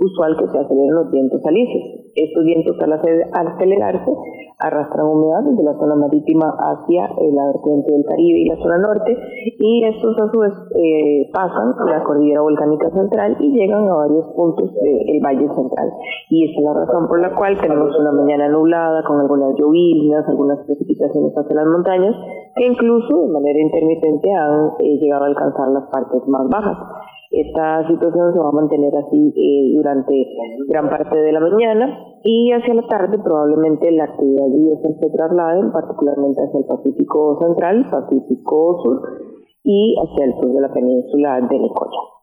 usual que se aceleren los vientos alisios. Estos vientos, al acelerarse, arrastran humedad desde la zona marítima hacia la vertiente del Caribe y la zona norte, y estos a su vez pasan la cordillera volcánica central y llegan a varios puntos del Valle Central. Y esa es la razón por la cual tenemos una mañana nublada con algunas lloviznas, algunas precipitaciones hacia las montañas, que incluso de manera intermitente han llegado a alcanzar las partes más bajas. Esta situación se va a mantener así durante gran parte de la mañana, y hacia la tarde probablemente la actividad lluviosa se traslade particularmente hacia el Pacífico Central, Pacífico Sur y hacia el sur de la península de Nicoya.